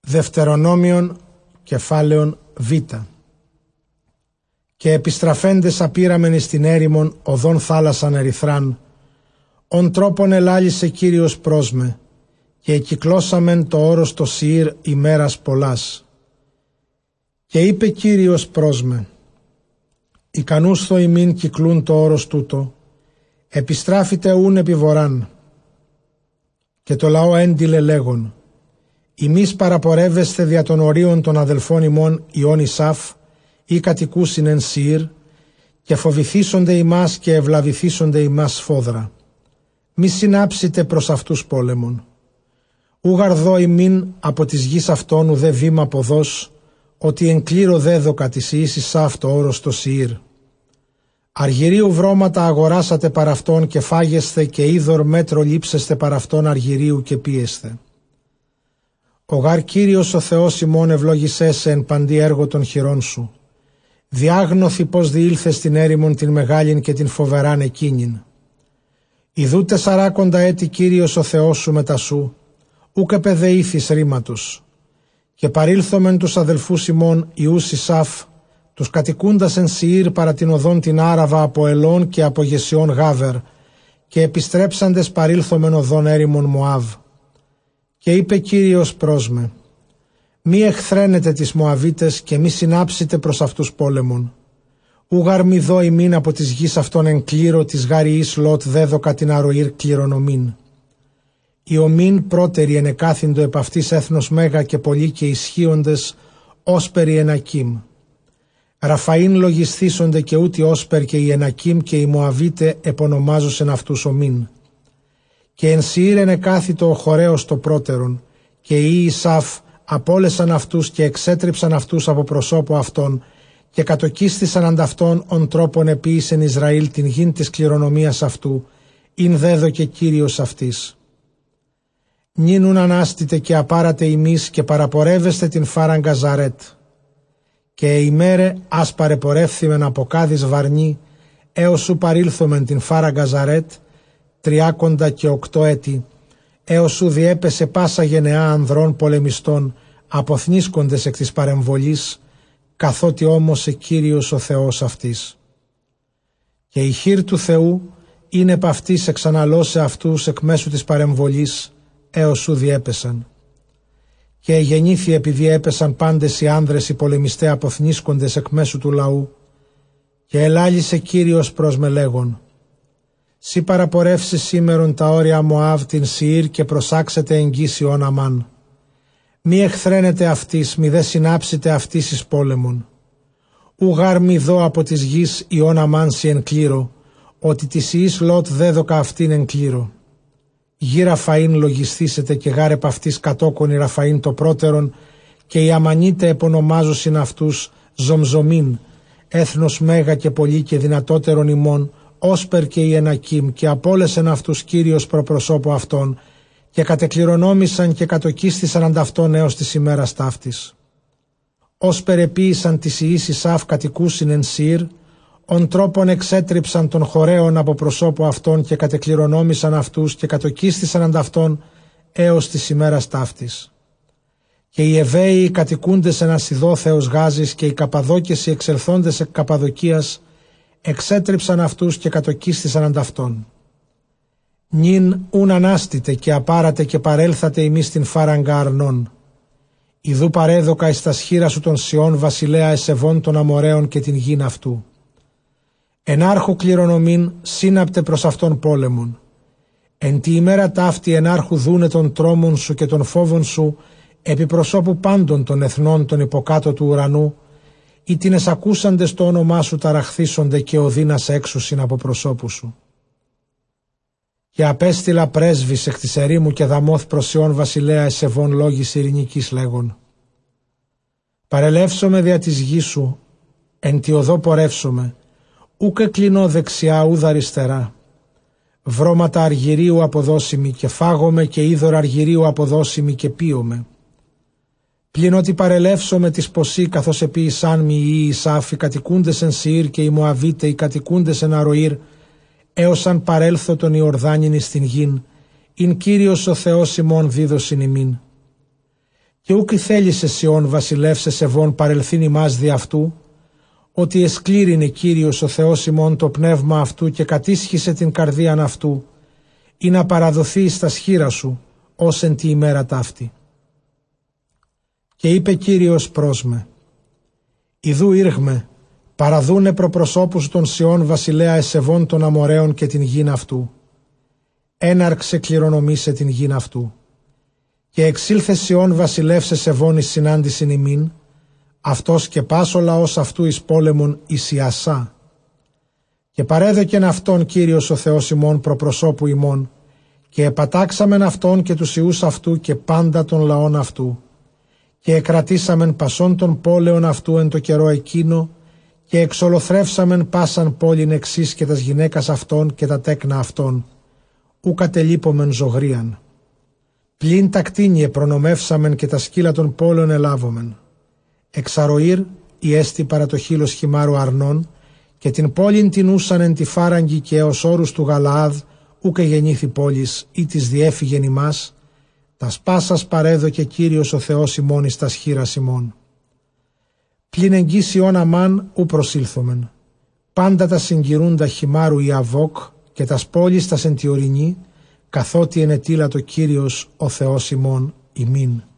Δευτερονόμιον κεφάλαιον Β. Και επιστραφέντες απείραμεν εις την έρημον οδόν θάλασσαν ερυθράν, ον τρόπον ελάλησε Κύριος πρόσμε, και εκυκλώσαμεν το όρος το Σιήρ ημέρας πολλάς. Και είπε Κύριος πρόσμε, ικανούσθο ημίν κυκλούν το όρος τούτο, επιστράφητε ούν επιβοράν. Και το λαό έντυλε λέγον, ημείς παραπορεύεστε δια των ορίων των αδελφών ημών Ιών Ισάφ ή κατοικούσιν εν Σιήρ, και φοβηθήσονται ημάς και ευλαβηθήσονται ημάς σφόδρα. Μη συνάψετε προς αυτούς πόλεμον. Ούγαρδο ημίν από της γης αυτών ουδέ βήμα ποδός, ότι εν κλήρο δέδοκα της Ιής Ισάφ το όρος το Σιήρ. Αργυρίου βρώματα αγοράσατε παρ' αυτόν και φάγεσθε, και είδωρ μέτρο λείψεστε παρ' αυτόν αργυρίου και πίεσθε. Ο γάρ Κύριος ο Θεός ημών ευλόγησέ σε εν παντή έργο των χειρών σου. Διάγνωθη πως διήλθε στην έρημον την μεγάλην και την φοβεράν εκείνην. Ιδού 40 έτη Κύριος ο Θεός σου μετά σου, ούκ επεδεήθης ρήματος. Και παρήλθομεν τους αδελφούς ημών Ιούς Ισάφ, τους κατοικούντας εν Σιήρ παρά την οδόν την Άραβα από Ελών και από Γεσιών Γάβερ, και επιστρέψαντες παρήλθομεν οδόν έρημον Μωάβ. Και είπε Κύριος πρόσμε, μη εχθραίνετε τις Μωαβίτες και μη συνάψετε προς αυτούς πόλεμον. Ούγαρ μη δω ημίν από της γης αυτών εν κλήρο της γαριής Λότ δέδοκα την αροήρ κληρονομήν. Οι ομήν πρώτεροι εν εκάθυντο επ' αυτής έθνος μέγα και πολλοί και ισχύοντες όσπεροι Ενακίμ. Ραφαΐν λογισθήσονται και ούτι όσπερ και οι Ενακίμ και οι Μωαβίτε επωνομάζωσεν αυτούς ομήν. Και εν Σιήρ εν εκάθητο ο χορέος το πρώτερον, και οι Ισάφ απόλεσαν αυτούς και εξέτριψαν αυτούς από προσώπου αυτών, και κατοκίστησαν ανταυτόν ον τρόπον επίησεν Ισραήλ την γην της κληρονομίας αυτού, ειν δέδοκε Κύριος αυτής. Νίνουν ανάστητε και απάρατε ημείς και παραπορεύεστε την φάραν Γαζαρέτ. Και ημέρε ας παρεπορεύθημεν από κάδης βαρνή, έως σου παρήλθομεν την φάρα Γαζαρέτ, 38 έτη, έως σου διέπεσε πάσα γενεά ανδρών πολεμιστών, αποθνίσκοντες εκ της παρεμβολής, καθότι όμως Κύριος ο Θεός αυτής. Και η χείρ του Θεού είναι επ' αυτής εξαναλώσε αυτούς εκ μέσου της παρεμβολής, έως σου διέπεσαν. Και εγεννήθη επειδή έπεσαν πάντες οι άνδρες οι πολεμιστέ αποθνίσκοντες εκ μέσου του λαού, και ελάλησε Κύριος προς με λέγον, σύ παραπορεύσει σήμερον τα όρια Μωάβ την Σιήρ και προσάξετε εγγύς Ιών Αμάν. Μη εχθραίνετε αυτής, μη δε συνάψετε αυτής εις πόλεμον. Ουγάρ μη δω από της γης Ιών Αμάν σι εν κλήρο, ότι της Ιής Λότ δέδοκα αυτήν εν κλήρο. Γη Ραφαΐν λογισθήσετε και γάρ επ' αυτής κατόκονη Ραφαΐν το πρώτερον, και οι Αμανίτε επωνομάζωσιν αυτούς Ζομζομίν, έθνος μέγα και πολύ και δυνατότερον ημών, όσπερ και οι Ενακίμ, και απόλεσεν αυτούς Κύριος προπροσώπου αυτών, και κατεκληρονόμησαν και κατοκίστησαν ανταυτόν έως της ημέρας ταύτης. Όσπερ επίησαν της Ιής Ισάφ κατοικούσιν εν Σιήρ, ον τρόπον εξέτριψαν των χορέων από προσώπου αυτών και κατεκληρονόμησαν αυτούς και κατοκίστησαν ανταυτόν έως της ημέρας ταύτης. Και οι Εβαίοι κατοικούντες εν Ασιδόθεος Γάζης και οι Καπαδόκες οι εξελθόντες εκ Καπαδοκίας εξέτριψαν αυτούς και κατοκίστησαν ανταυτόν. Νυν ούν ανάστητε και απάρατε και παρέλθατε ημείς την φάραγγα Αρνών. Ιδού παρέδοκα εις τα σχήρα σου των Σιών βασιλέα εσεβών των Αμοραίων και την γην αυτού. Ενάρχου κληρονομήν σύναπτε προς αυτόν πόλεμον. Εν τη ημέρα ταύτη ενάρχου δούνε των τρόμων σου και των φόβων σου επί προσώπου πάντων των εθνών των υποκάτω του ουρανού, ή την εσακούσαντες το όνομά σου ταραχθήσονται και οδύνας έξουσιν από προσώπου σου. Και απέστειλα πρέσβης εκ της ερήμου και δαμόθ προς Ιών βασιλέα εσεβών λόγης ειρηνικής λέγον. Παρελεύσομαι δια της γης σου, εν τη οδό πορεύσομαι, ούκ εκλεινώ δεξιά ούδα αριστερά. Βρώματα αργυρίου αποδώσιμη και φάγομαι και είδωρ αργυρίου αποδώσιμη και πίομαι. Πλην ότι παρελεύσομαι της ποσή καθώς επίησάν μη οι Ισάφ οι κατοικούντες εν Σιήρ και οι Μωαβίτε οι κατοικούντες εν Αροήρ, έως αν παρέλθω τον Ιορδάνην εις την γην, ειν Κύριος ο Θεός ημών δίδωσιν ημίν. Και ούκ θέλησε Σιών βασιλεύσε σεβών παρελθύν ημάς δι' αυτού, ότι εσκλήρινε Κύριος ο Θεός ημών το πνεύμα αυτού και κατήσχισε την καρδίαν αυτού, ή να παραδοθεί εις τα σχήρα σου, ως εν τη ημέρα ταύτη. Και είπε Κύριος προς με, ιδού ήργμε, παραδούνε προπροσώπους των Σιών βασιλέα εσεβών των Αμοραίων και την γην αυτού. Έναρξε κληρονομήσε την γην αυτού. Και εξήλθε Σιών βασιλεύσε σεβών εις συνάντησιν ημίν, αυτός και πας ο λαός αυτού εις πόλεμον εις Ιασά. Και παρέδοκεν αυτόν Κύριος ο Θεός ημών προπροσώπου ημών, και επατάξαμεν αυτόν και τους ιούς αυτού και πάντα των λαών αυτού, και εκρατήσαμεν πασών των πόλεων αυτού εν το καιρό εκείνο, και εξολοθρεύσαμεν πάσαν πόλην εξής και τας γυναίκας αυτών και τα τέκνα αυτών, ου κατελείπομεν ζωγρίαν. Πλην τα κτίνιε προνομεύσαμεν και τα σκύλα των πόλεων ελάβομεν. Εξαροήρ η έστη παρά το χείλος χυμάρου Αρνών, και την πόλην την ούσαν εν τη φάραγγι και έως όρους του Γαλαάδ, ούκε γεννήθη πόλης, ή της διέφυγεν ημάς, τας πάσας παρέδοκε Κύριος ο Θεός ημών εις τας χείρας ημών. Πλην εγγύς Ιών αμάν ου προσήλθομεν. Πάντα τα συγκυρούντα χυμάρου Ιαβόκ και τας πόλεις τας εν τη ορεινή, καθότι ενετήλατο Κύριος ο Θεός ημών ημίν.